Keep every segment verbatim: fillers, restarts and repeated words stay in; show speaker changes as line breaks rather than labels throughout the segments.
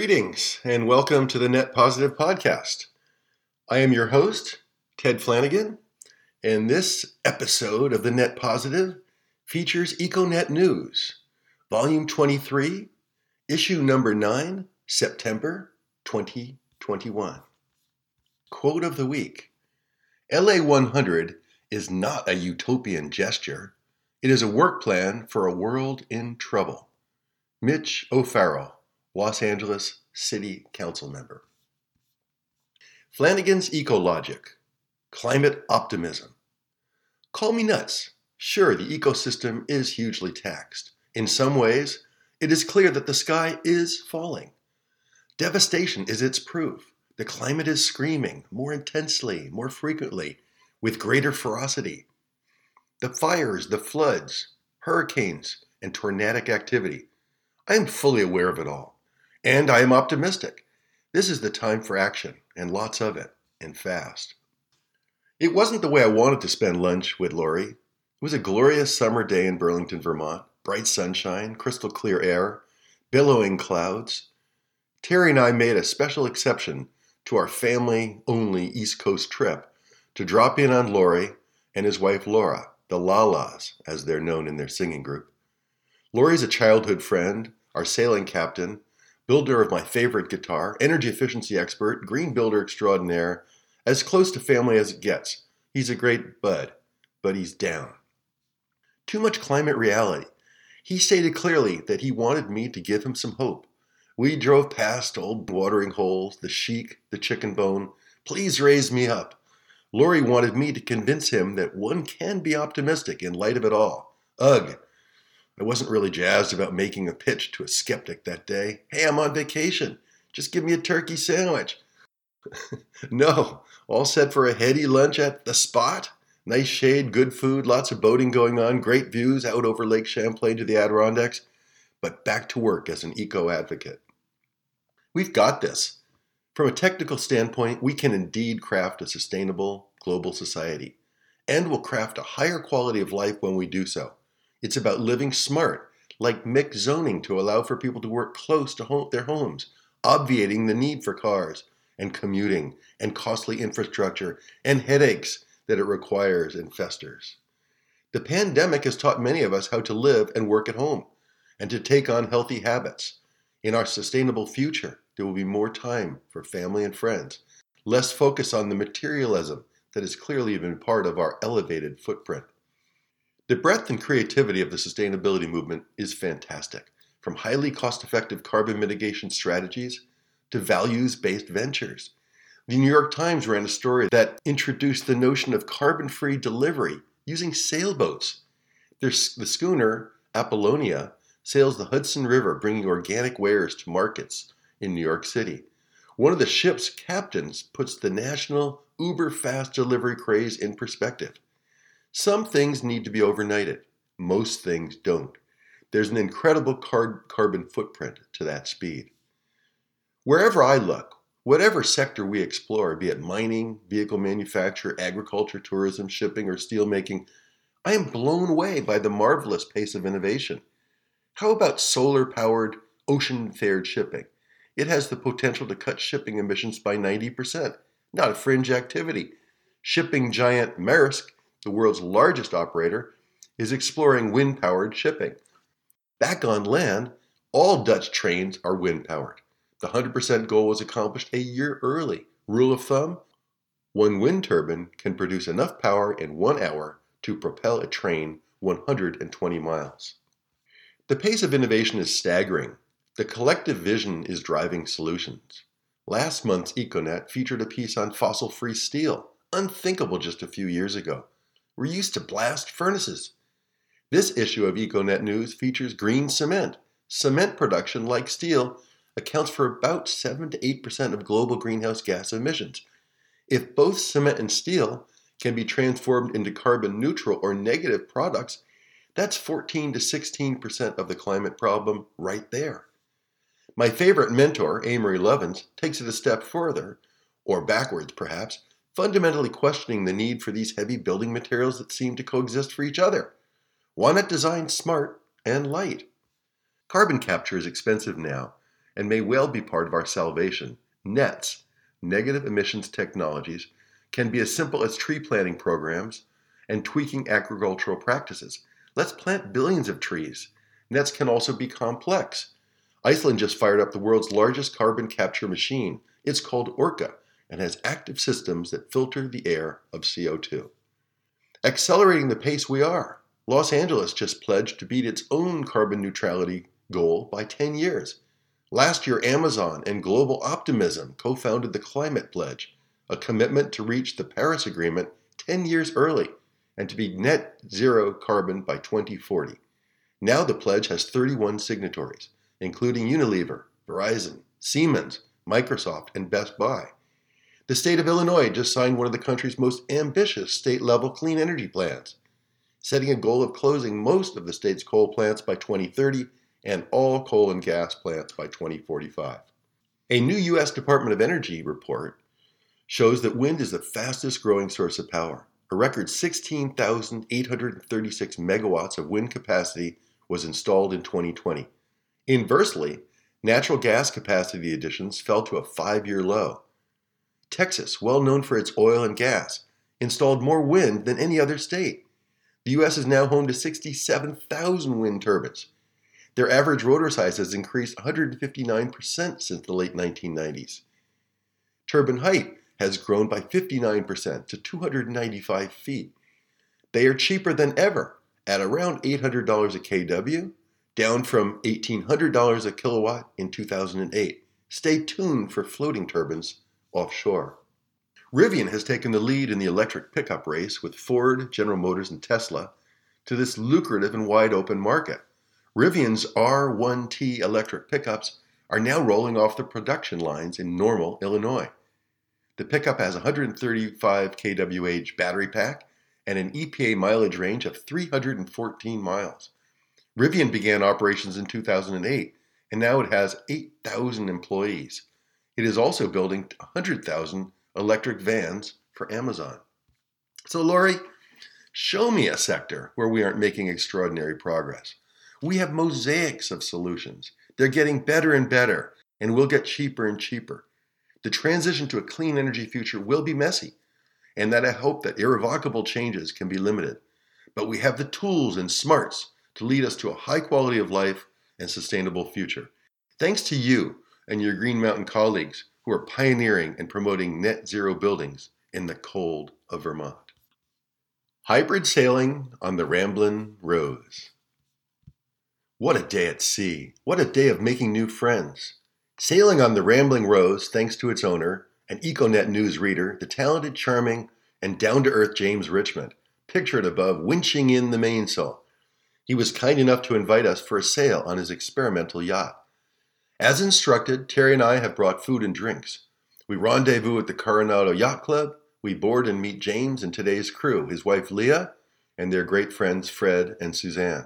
Greetings and welcome to the Net Positive Podcast. I am your host, Ted Flanagan, and this episode of the Net Positive features EcoNet News, Volume twenty-three, Issue Number nine, September twenty twenty-one. Quote of the Week: L A one hundred is not a utopian gesture. It is a work plan for a world in trouble. Mitch O'Farrell, Los Angeles City Council member. Flanagan's Ecologic, Climate Optimism. Call me nuts. Sure, the ecosystem is hugely taxed. In some ways, it is clear that the sky is falling. Devastation is its proof. The climate is screaming more intensely, more frequently, with greater ferocity. The fires, the floods, hurricanes, and tornadic activity. I am fully aware of it all. And I am optimistic. This is the time for action, and lots of it, and fast. It wasn't the way I wanted to spend lunch with Lori. It was a glorious summer day in Burlington, Vermont. Bright sunshine, crystal clear air, billowing clouds. Terry and I made a special exception to our family-only East Coast trip to drop in on Lori and his wife Laura, the La-Las, as they're known in their singing group. Lori's a childhood friend, our sailing captain, builder of my favorite guitar, energy efficiency expert, green builder extraordinaire, as close to family as it gets. He's a great bud, but he's down. Too much climate reality. He stated clearly that he wanted me to give him some hope. We drove past old watering holes, the Chic, the Chicken Bone. Please raise me up. Lori wanted me to convince him that one can be optimistic in light of it all. Ugh. I wasn't really jazzed about making a pitch to a skeptic that day. Hey, I'm on vacation. Just give me a turkey sandwich. No, all set for a heady lunch at The Spot. Nice shade, good food, lots of boating going on, great views out over Lake Champlain to the Adirondacks. But back to work as an eco-advocate. We've got this. From a technical standpoint, we can indeed craft a sustainable global society. And we'll craft a higher quality of life when we do so. It's about living smart, like mixed zoning to allow for people to work close to home, their homes, obviating the need for cars and commuting and costly infrastructure and headaches that it requires and festers. The pandemic has taught many of us how to live and work at home and to take on healthy habits. In our sustainable future, there will be more time for family and friends, less focus on the materialism that has clearly been part of our elevated footprint. The breadth and creativity of the sustainability movement is fantastic, from highly cost-effective carbon mitigation strategies to values-based ventures. The New York Times ran a story that introduced the notion of carbon-free delivery using sailboats. There's the schooner Apollonia sails the Hudson River, bringing organic wares to markets in New York City. One of the ship's captains puts the national uber-fast delivery craze in perspective. Some things need to be overnighted. Most things don't. There's an incredible car- carbon footprint to that speed. Wherever I look, whatever sector we explore, be it mining, vehicle manufacture, agriculture, tourism, shipping, or steelmaking, I am blown away by the marvelous pace of innovation. How about solar-powered, ocean-fared shipping? It has the potential to cut shipping emissions by ninety percent. Not a fringe activity. Shipping giant Maersk, the world's largest operator, is exploring wind-powered shipping. Back on land, all Dutch trains are wind-powered. The one hundred percent goal was accomplished a year early. Rule of thumb, one wind turbine can produce enough power in one hour to propel a train one hundred twenty miles. The pace of innovation is staggering. The collective vision is driving solutions. Last month's EcoNet featured a piece on fossil-free steel, unthinkable just a few years ago. We're used to blast furnaces. This issue of EcoNet News features green cement. Cement production, like steel, accounts for about seven to eight percent of global greenhouse gas emissions. If both cement and steel can be transformed into carbon neutral or negative products, that's fourteen to sixteen percent of the climate problem right there. My favorite mentor, Amory Lovins, takes it a step further, or backwards perhaps, fundamentally questioning the need for these heavy building materials that seem to coexist for each other. Why not design smart and light? Carbon capture is expensive now, and may well be part of our salvation. NETs, negative emissions technologies, can be as simple as tree planting programs and tweaking agricultural practices. Let's plant billions of trees. NETs can also be complex. Iceland just fired up the world's largest carbon capture machine. It's called Orca and has active systems that filter the air of C O two. Accelerating the pace we are. Los Angeles just pledged to beat its own carbon neutrality goal by ten years. Last year, Amazon and Global Optimism co-founded the Climate Pledge, a commitment to reach the Paris Agreement ten years early and to be net zero carbon by twenty forty. Now the pledge has thirty-one signatories, including Unilever, Verizon, Siemens, Microsoft, and Best Buy. The state of Illinois just signed one of the country's most ambitious state-level clean energy plans, setting a goal of closing most of the state's coal plants by twenty thirty and all coal and gas plants by twenty forty-five. A new U S Department of Energy report shows that wind is the fastest growing source of power. A record sixteen thousand eight hundred thirty-six megawatts of wind capacity was installed in twenty twenty. Inversely, natural gas capacity additions fell to a five-year low. Texas, well known for its oil and gas, installed more wind than any other state. The U S is now home to sixty-seven thousand wind turbines. Their average rotor size has increased one hundred fifty-nine percent since the late nineteen nineties. Turbine height has grown by fifty-nine percent to two hundred ninety-five feet. They are cheaper than ever, at around eight hundred dollars a kW, down from eighteen hundred dollars a kilowatt in two thousand eight. Stay tuned for floating turbines offshore. Rivian has taken the lead in the electric pickup race with Ford, General Motors, and Tesla to this lucrative and wide-open market. Rivian's R one T electric pickups are now rolling off the production lines in Normal, Illinois. The pickup has a one hundred thirty-five kilowatt battery pack and an E P A mileage range of three hundred fourteen miles. Rivian began operations in two thousand eight, and now it has eight thousand employees. It is also building one hundred thousand electric vans for Amazon. So, Lori, show me a sector where we aren't making extraordinary progress. We have mosaics of solutions. They're getting better and better, and will get cheaper and cheaper. The transition to a clean energy future will be messy, and that I hope that irrevocable changes can be limited. But we have the tools and smarts to lead us to a high quality of life and sustainable future. Thanks to you and your Green Mountain colleagues who are pioneering and promoting net zero buildings in the cold of Vermont. Hybrid sailing on the Ramblin' Rose. What a day at sea. What a day of making new friends. Sailing on the Rambling Rose, thanks to its owner, an EcoNet News reader, the talented, charming, and down-to-earth James Richmond, pictured above, winching in the mainsail. He was kind enough to invite us for a sail on his experimental yacht. As instructed, Terry and I have brought food and drinks. We rendezvous at the Coronado Yacht Club. We board and meet James and today's crew, his wife Leah, and their great friends Fred and Suzanne.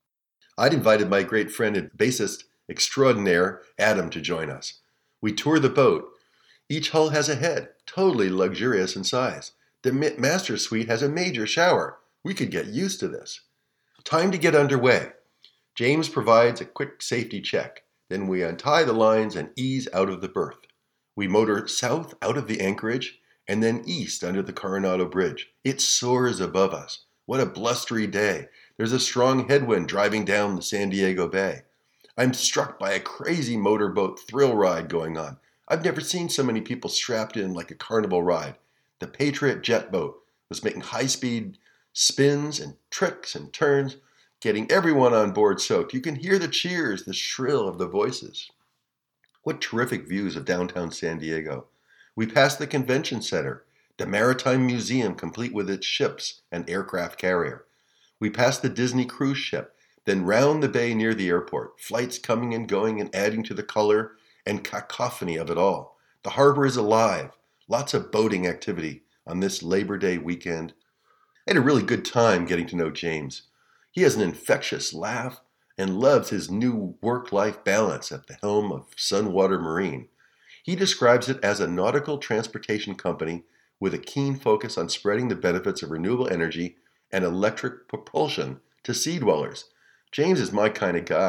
I'd invited my great friend and bassist extraordinaire, Adam, to join us. We tour the boat. Each hull has a head, totally luxurious in size. The master suite has a major shower. We could get used to this. Time to get underway. James provides a quick safety check. Then we untie the lines and ease out of the berth. We motor south out of the anchorage and then east under the Coronado Bridge. It soars above us. What a blustery day. There's a strong headwind driving down the San Diego Bay. I'm struck by a crazy motorboat thrill ride going on. I've never seen so many people strapped in like a carnival ride. The Patriot jet boat was making high-speed spins and tricks and turns, getting everyone on board soaked. You can hear the cheers, the shrill of the voices. What terrific views of downtown San Diego. We passed the convention center, the Maritime Museum complete with its ships and aircraft carrier. We passed the Disney cruise ship, then round the bay near the airport, flights coming and going and adding to the color and cacophony of it all. The harbor is alive, lots of boating activity on this Labor Day weekend. I had a really good time getting to know James. He has an infectious laugh and loves his new work-life balance at the helm of Sunwater Marine. He describes it as a nautical transportation company with a keen focus on spreading the benefits of renewable energy and electric propulsion to sea dwellers. James is my kind of guy.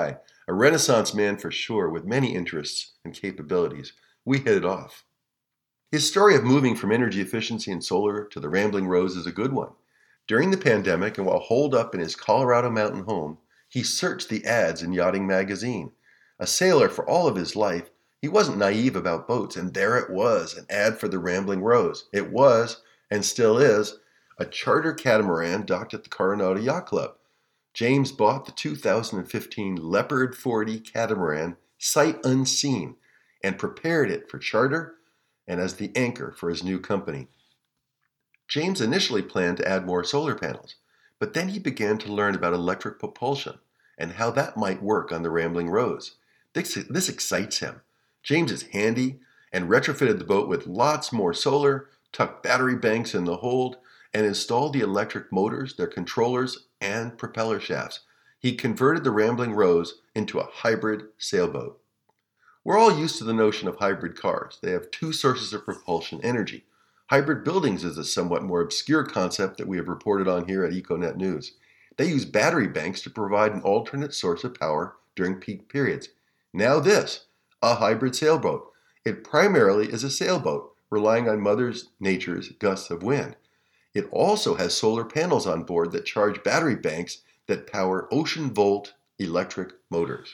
A Renaissance man for sure, with many interests and capabilities. We hit it off. His story of moving from energy efficiency and solar to the Rambling Rose is a good one. During the pandemic, and while holed up in his Colorado mountain home, he searched the ads in Yachting Magazine. A sailor for all of his life, he wasn't naive about boats, and there it was, an ad for the Rambling Rose. It was, and still is, a charter catamaran docked at the Coronado Yacht Club. James bought the two thousand fifteen Leopard forty catamaran sight unseen and prepared it for charter and as the anchor for his new company. James initially planned to add more solar panels, but then he began to learn about electric propulsion and how that might work on the Rambling Rose. This, this excites him. James is handy and retrofitted the boat with lots more solar, tucked battery banks in the hold, and installed the electric motors, their controllers, and propeller shafts. He converted the Rambling Rose into a hybrid sailboat. We're all used to the notion of hybrid cars. They have two sources of propulsion energy. Hybrid buildings is a somewhat more obscure concept that we have reported on here at EcoNet News. They use battery banks to provide an alternate source of power during peak periods. Now this, a hybrid sailboat. It primarily is a sailboat, relying on Mother Nature's gusts of wind. It also has solar panels on board that charge battery banks that power ocean volt electric motors.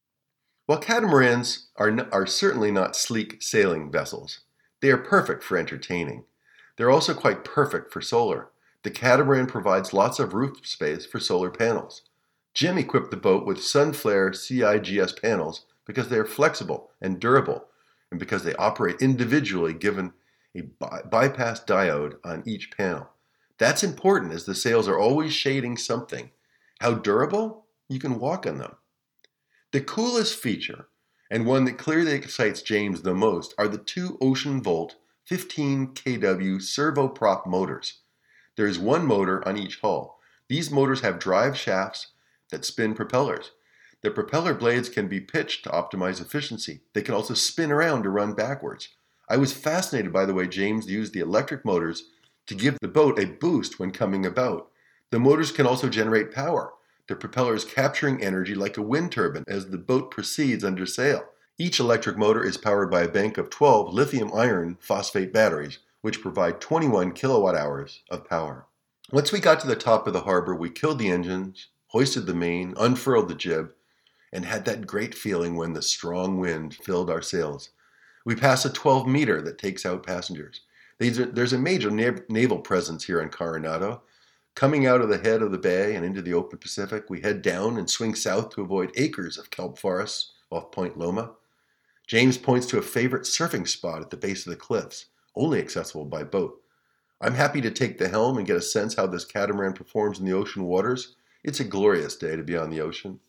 While catamarans are, n- are certainly not sleek sailing vessels, they are perfect for entertaining. They're also quite perfect for solar. The catamaran provides lots of roof space for solar panels. Jim equipped the boat with Sunflare C I G S panels because they are flexible and durable, and because they operate individually given a by- bypass diode on each panel. That's important as the sails are always shading something. How durable? You can walk on them. The coolest feature, and one that clearly excites James the most, are the two Ocean Volt fifteen kilowatt servo prop motors. There is one motor on each hull. These motors have drive shafts that spin propellers. The propeller blades can be pitched to optimize efficiency. They can also spin around to run backwards. I was fascinated by the way James used the electric motors to give the boat a boost when coming about. The motors can also generate power. The propeller is capturing energy like a wind turbine as the boat proceeds under sail. Each electric motor is powered by a bank of twelve lithium iron phosphate batteries, which provide twenty-one kilowatt hours of power. Once we got to the top of the harbor, we killed the engines, hoisted the main, unfurled the jib, and had that great feeling when the strong wind filled our sails. We passed a twelve meter that takes out passengers. There's a major naval presence here in Coronado. Coming out of the head of the bay and into the open Pacific, we head down and swing south to avoid acres of kelp forests off Point Loma. James points to a favorite surfing spot at the base of the cliffs, only accessible by boat. I'm happy to take the helm and get a sense how this catamaran performs in the ocean waters. It's a glorious day to be on the ocean.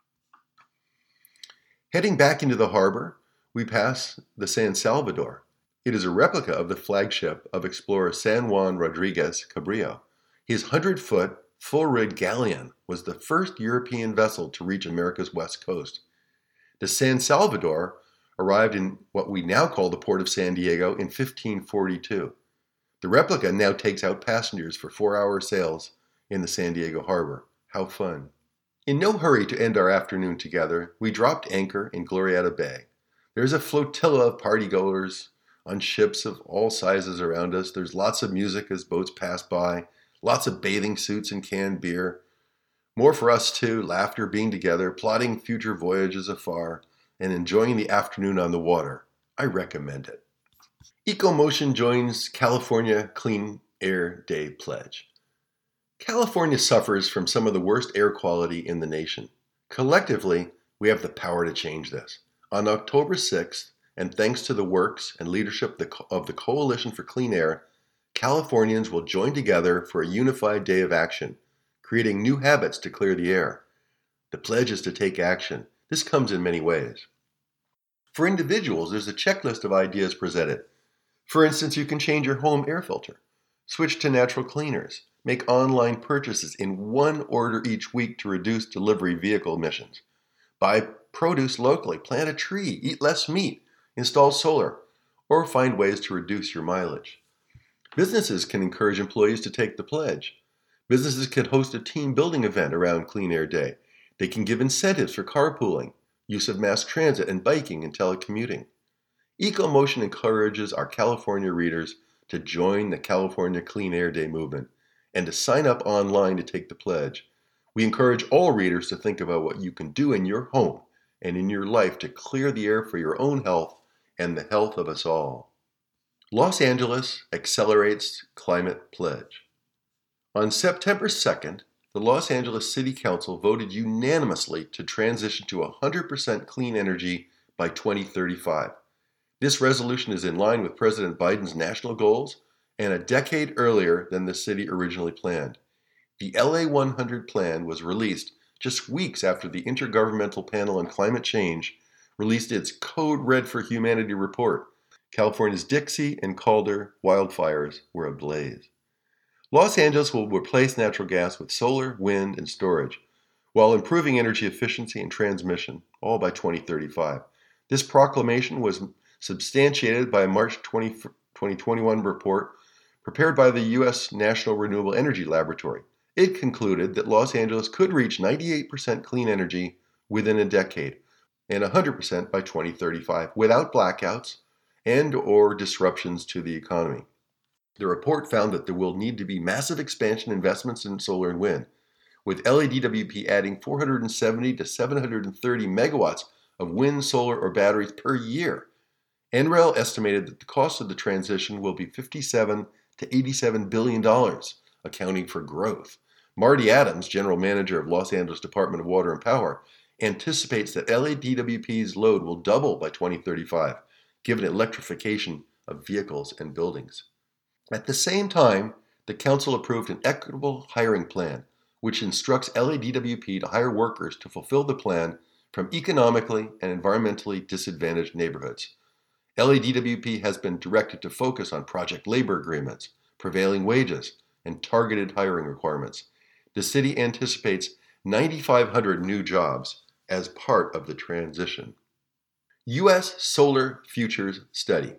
Heading back into the harbor, we pass the San Salvador. It is a replica of the flagship of explorer San Juan Rodriguez Cabrillo. His hundred-foot, full-rigged galleon was the first European vessel to reach America's west coast. The San Salvador arrived in what we now call the port of San Diego in fifteen forty-two. The replica now takes out passengers for four-hour sails in the San Diego harbor. How fun. In no hurry to end our afternoon together, we dropped anchor in Glorieta Bay. There's a flotilla of partygoers on ships of all sizes around us. There's lots of music as boats pass by, lots of bathing suits and canned beer. More for us too, laughter, being together, plotting future voyages afar, and enjoying the afternoon on the water. I recommend it. EcoMotion joins California Clean Air Day pledge. California suffers from some of the worst air quality in the nation. Collectively, we have the power to change this. On October sixth, and thanks to the works and leadership of the Coalition for Clean Air, Californians will join together for a unified day of action, creating new habits to clear the air. The pledge is to take action. This comes in many ways. For individuals, there's a checklist of ideas presented. For instance, you can change your home air filter, switch to natural cleaners, make online purchases in one order each week to reduce delivery vehicle emissions, buy produce locally, plant a tree, eat less meat, install solar, or find ways to reduce your mileage. Businesses can encourage employees to take the pledge. Businesses can host a team building event around Clean Air Day. They can give incentives for carpooling, use of mass transit and biking and telecommuting. EcoMotion encourages our California readers to join the California Clean Air Day movement and to sign up online to take the pledge. We encourage all readers to think about what you can do in your home and in your life to clear the air for your own health and the health of us all. Los Angeles accelerates climate pledge. On September second, the Los Angeles City Council voted unanimously to transition to one hundred percent clean energy by twenty thirty-five. This resolution is in line with President Biden's national goals and a decade earlier than the city originally planned. The L A one hundred plan was released just weeks after the Intergovernmental Panel on Climate Change released its Code Red for Humanity report. California's Dixie and Calder wildfires were ablaze. Los Angeles will replace natural gas with solar, wind, and storage, while improving energy efficiency and transmission, all by twenty thirty-five. This proclamation was substantiated by a March twentieth, twenty twenty-one report prepared by the U S National Renewable Energy Laboratory. It concluded that Los Angeles could reach ninety-eight percent clean energy within a decade and one hundred percent by twenty thirty-five without blackouts and or disruptions to the economy. The report found that there will need to be massive expansion investments in solar and wind, with L A D W P adding four hundred seventy to seven hundred thirty megawatts of wind, solar, or batteries per year. N R E L estimated that the cost of the transition will be fifty-seven to eighty-seven billion dollars, accounting for growth. Marty Adams, general manager of Los Angeles Department of Water and Power, anticipates that L A D W P's load will double by twenty thirty-five, given electrification of vehicles and buildings. At the same time, the Council approved an equitable hiring plan, which instructs L A D W P to hire workers to fulfill the plan from economically and environmentally disadvantaged neighborhoods. L A D W P has been directed to focus on project labor agreements, prevailing wages, and targeted hiring requirements. The city anticipates nine thousand five hundred new jobs as part of the transition. U S Solar Futures Study.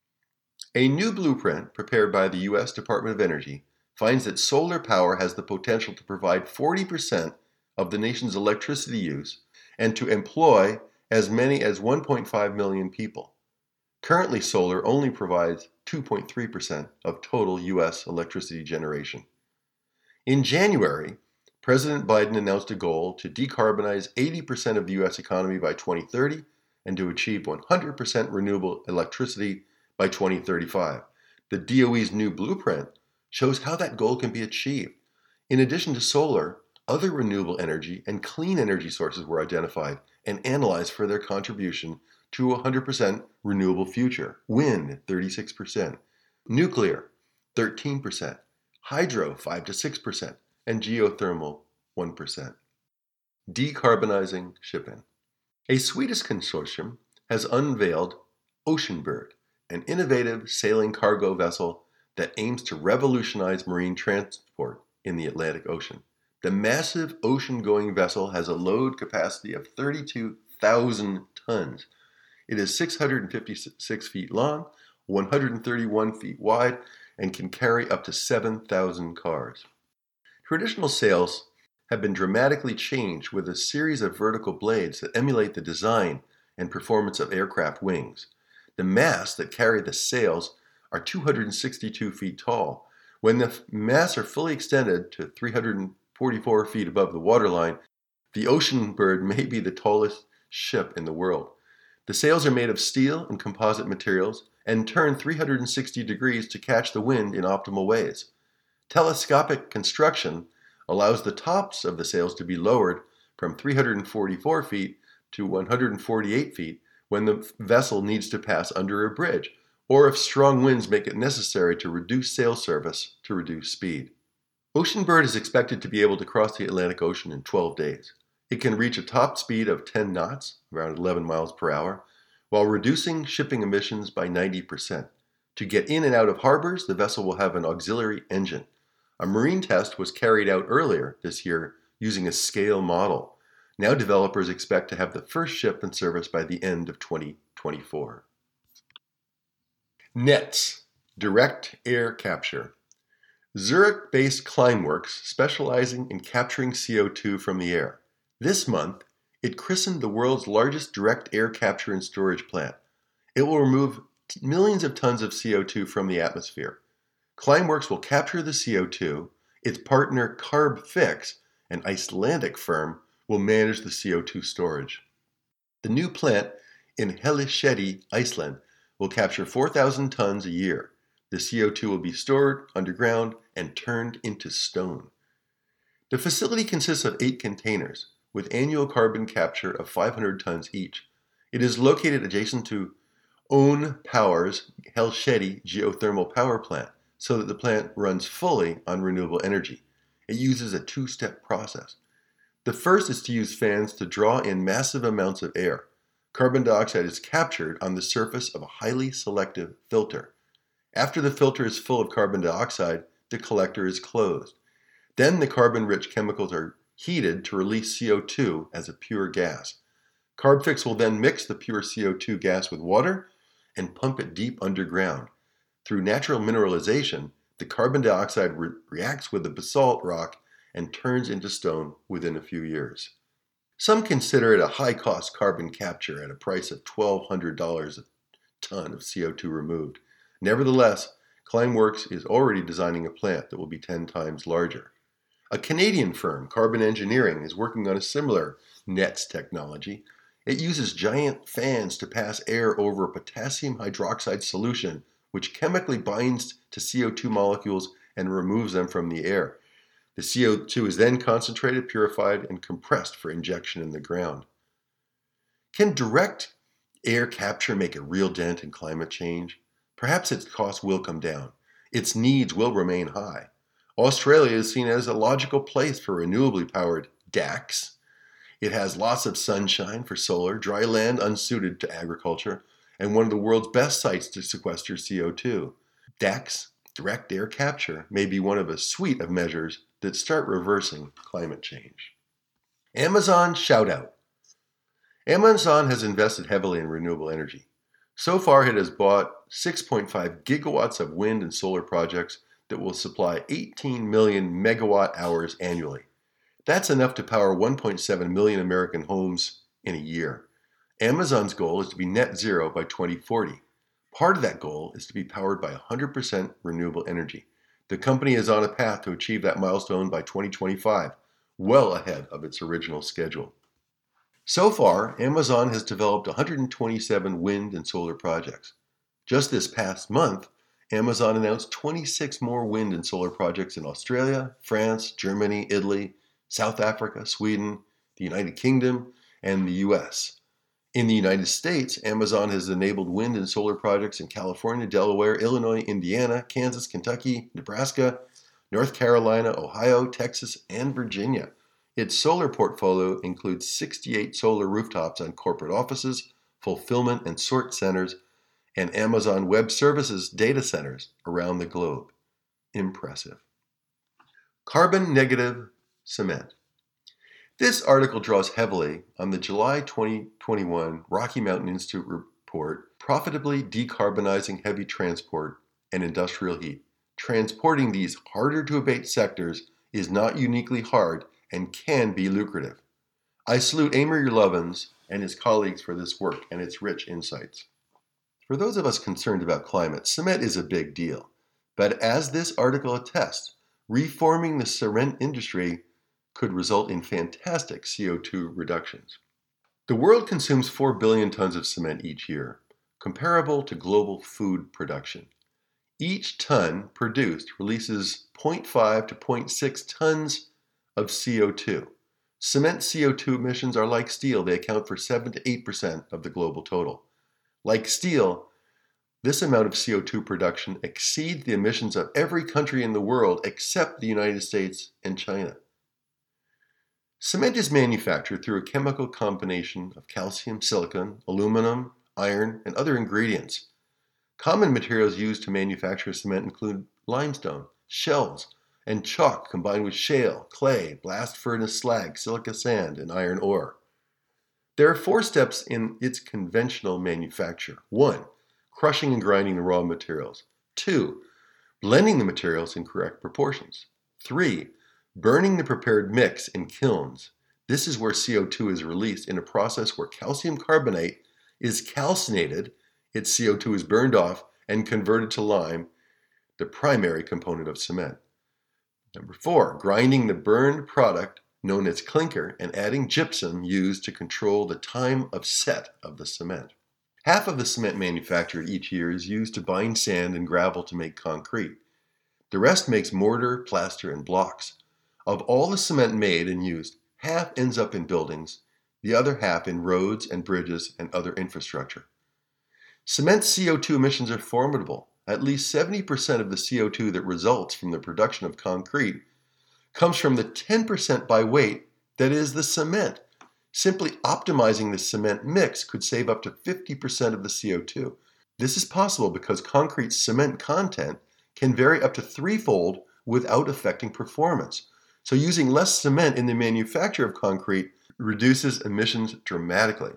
A new blueprint prepared by the U S Department of Energy finds that solar power has the potential to provide forty percent of the nation's electricity use and to employ as many as one point five million people. Currently, solar only provides two point three percent of total U S electricity generation. In January, President Biden announced a goal to decarbonize eighty percent of the U S economy by twenty thirty and to achieve one hundred percent renewable electricity by twenty thirty-five. The D O E's new blueprint shows how that goal can be achieved. In addition to solar, other renewable energy and clean energy sources were identified and analyzed for their contribution to a one hundred percent renewable future. Wind, thirty-six percent. Nuclear, thirteen percent. Hydro, five to six percent. And geothermal, one percent. Decarbonizing shipping. A Swedish consortium has unveiled Oceanbird, an innovative sailing cargo vessel that aims to revolutionize marine transport in the Atlantic Ocean. The massive ocean-going vessel has a load capacity of thirty-two thousand tons. It is six hundred fifty-six feet long, one hundred thirty-one feet wide, and can carry up to seven thousand cars. Traditional sails have been dramatically changed with a series of vertical blades that emulate the design and performance of aircraft wings. The masts that carry the sails are two hundred sixty-two feet tall. When the masts are fully extended to three hundred forty-four feet above the waterline, the Oceanbird may be the tallest ship in the world. The sails are made of steel and composite materials and turn three hundred sixty degrees to catch the wind in optimal ways. Telescopic construction allows the tops of the sails to be lowered from three hundred forty-four feet to one hundred forty-eight feet when the vessel needs to pass under a bridge, or if strong winds make it necessary to reduce sail service to reduce speed. Oceanbird is expected to be able to cross the Atlantic Ocean in twelve days. It can reach a top speed of ten knots, around eleven miles per hour, while reducing shipping emissions by ninety percent. To get in and out of harbors, the vessel will have an auxiliary engine. A marine test was carried out earlier this year using a scale model. Now developers expect to have the first ship in service by the end of twenty twenty-four. NETS, Direct Air Capture. Zurich-based Climeworks specializing in capturing C O two from the air. This month, it christened the world's largest direct air capture and storage plant. It will remove millions of tons of C O two from the atmosphere. Climeworks will capture the C O two. Its partner Carbfix, an Icelandic firm, will manage the C O two storage. The new plant in Hellisheidi, Iceland, will capture four thousand tons a year. The C O two will be stored underground and turned into stone. The facility consists of eight containers, with annual carbon capture of five hundred tons each. It is located adjacent to ON Power's Hellisheidi geothermal power plant, so that the plant runs fully on renewable energy. It uses a two-step process. The first is to use fans to draw in massive amounts of air. Carbon dioxide is captured on the surface of a highly selective filter. After the filter is full of carbon dioxide, the collector is closed. Then the carbon-rich chemicals are heated to release C O two as a pure gas. Carbfix will then mix the pure C O two gas with water and pump it deep underground. Through natural mineralization, the carbon dioxide re- reacts with the basalt rock and turns into stone within a few years. Some consider it a high-cost carbon capture at a price of twelve hundred dollars a ton of C O two removed. Nevertheless, Climeworks is already designing a plant that will be ten times larger. A Canadian firm, Carbon Engineering, is working on a similar NETS technology. It uses giant fans to pass air over a potassium hydroxide solution, which chemically binds to C O two molecules and removes them from the air. The C O two is then concentrated, purified, and compressed for injection in the ground. Can direct air capture make a real dent in climate change? Perhaps its cost will come down. Its needs will remain high. Australia is seen as a logical place for renewably powered D A Cs. It has lots of sunshine for solar, dry land unsuited to agriculture, and one of the world's best sites to sequester C O two. D A Cs, direct air capture, may be one of a suite of measures that start reversing climate change. Amazon shout out. Amazon has invested heavily in renewable energy. So far, it has bought six point five gigawatts of wind and solar projects that will supply eighteen million megawatt hours annually. That's enough to power one point seven million American homes in a year. Amazon's goal is to be net zero by twenty forty. Part of that goal is to be powered by one hundred percent renewable energy. The company is on a path to achieve that milestone by twenty twenty-five, well ahead of its original schedule. So far, Amazon has developed one hundred twenty-seven wind and solar projects. Just this past month, Amazon announced twenty-six more wind and solar projects in Australia, France, Germany, Italy, South Africa, Sweden, the United Kingdom, and the U S. In the United States, Amazon has enabled wind and solar projects in California, Delaware, Illinois, Indiana, Kansas, Kentucky, Nebraska, North Carolina, Ohio, Texas, and Virginia. Its solar portfolio includes sixty-eight solar rooftops on corporate offices, fulfillment and sort centers, and Amazon Web Services data centers around the globe. Impressive. Carbon negative cement. This article draws heavily on the July twenty twenty-one Rocky Mountain Institute report, Profitably Decarbonizing Heavy Transport and Industrial Heat. Transporting these harder-to-abate sectors is not uniquely hard and can be lucrative. I salute Amory Lovins and his colleagues for this work and its rich insights. For those of us concerned about climate, cement is a big deal. But as this article attests, reforming the cement industry could result in fantastic C O two reductions. The world consumes four billion tons of cement each year, comparable to global food production. Each ton produced releases zero point five to zero point six tons of C O two. Cement C O two emissions are like steel. They account for seven to eight percent of the global total. Like steel, this amount of C O two production exceeds the emissions of every country in the world except the United States and China. Cement is manufactured through a chemical combination of calcium, silicon, aluminum, iron, and other ingredients. Common materials used to manufacture cement include limestone, shells, and chalk combined with shale, clay, blast furnace slag, silica sand, and iron ore. There are four steps in its conventional manufacture. One, crushing and grinding the raw materials. Two, blending the materials in correct proportions. Three, burning the prepared mix in kilns. This is where C O two is released in a process where calcium carbonate is calcinated, its C O two is burned off and converted to lime, the primary component of cement. Number four, grinding the burned product known as clinker and adding gypsum used to control the time of set of the cement. Half of the cement manufactured each year is used to bind sand and gravel to make concrete. The rest makes mortar, plaster, and blocks. Of all the cement made and used, half ends up in buildings, the other half in roads and bridges and other infrastructure. Cement's C O two emissions are formidable. At least seventy percent of the C O two that results from the production of concrete comes from the ten percent by weight that is the cement. Simply optimizing the cement mix could save up to fifty percent of the C O two. This is possible because concrete's cement content can vary up to threefold without affecting performance. So using less cement in the manufacture of concrete reduces emissions dramatically.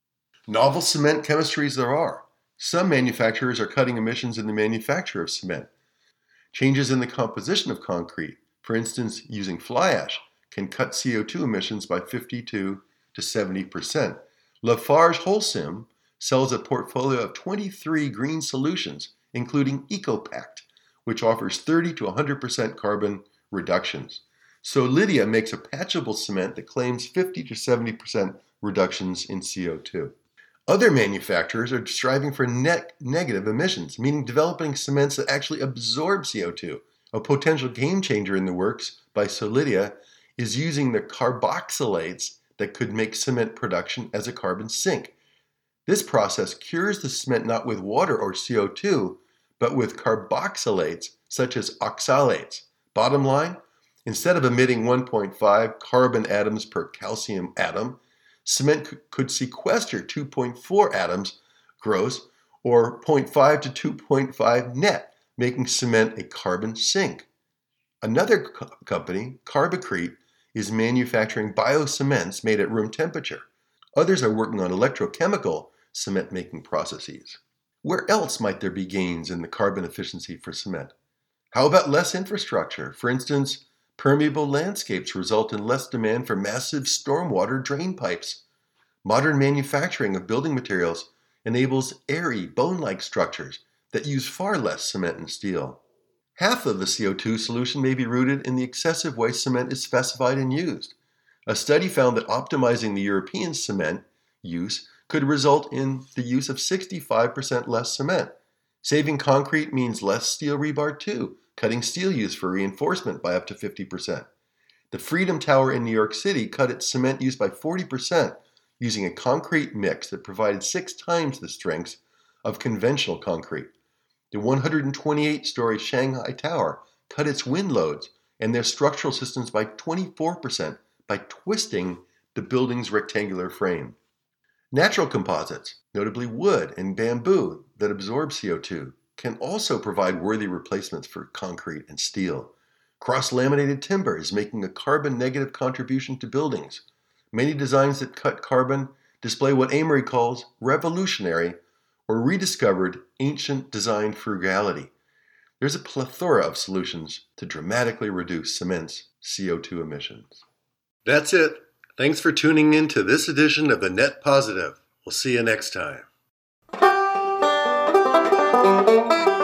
Novel cement chemistries there are. Some manufacturers are cutting emissions in the manufacture of cement. Changes in the composition of concrete, for instance using fly ash, can cut C O two emissions by fifty-two to seventy percent. Lafarge Holcim sells a portfolio of twenty-three green solutions, including EcoPact, which offers thirty to one hundred percent carbon reductions. Solidia makes a patchable cement that claims fifty to seventy percent reductions in C O two. Other manufacturers are striving for net negative emissions, meaning developing cements that actually absorb C O two. A potential game changer in the works by Solidia is using the carboxylates that could make cement production as a carbon sink. This process cures the cement not with water or C O two, but with carboxylates such as oxalates. Bottom line, instead of emitting one point five carbon atoms per calcium atom, cement could sequester two point four atoms gross or zero point five to two point five net, making cement a carbon sink. Another co- company, Carbocrete, is manufacturing biocements made at room temperature. Others are working on electrochemical cement-making processes. Where else might there be gains in the carbon efficiency for cement? How about less infrastructure? For instance, permeable landscapes result in less demand for massive stormwater drain pipes. Modern manufacturing of building materials enables airy, bone-like structures that use far less cement and steel. Half of the C O two solution may be rooted in the excessive way cement is specified and used. A study found that optimizing the European cement use could result in the use of sixty-five percent less cement. Saving concrete means less steel rebar too, cutting steel use for reinforcement by up to fifty percent. The Freedom Tower in New York City cut its cement use by forty percent using a concrete mix that provided six times the strength of conventional concrete. The one hundred twenty-eight story Shanghai Tower cut its wind loads and their structural systems by twenty-four percent by twisting the building's rectangular frame. Natural composites, notably wood and bamboo that absorb C O two, can also provide worthy replacements for concrete and steel. Cross-laminated timber is making a carbon-negative contribution to buildings. Many designs that cut carbon display what Amory calls revolutionary or rediscovered ancient design frugality. There's a plethora of solutions to dramatically reduce cement's C O two emissions. That's it. Thanks for tuning in to this edition of The Net Positive. We'll see you next time.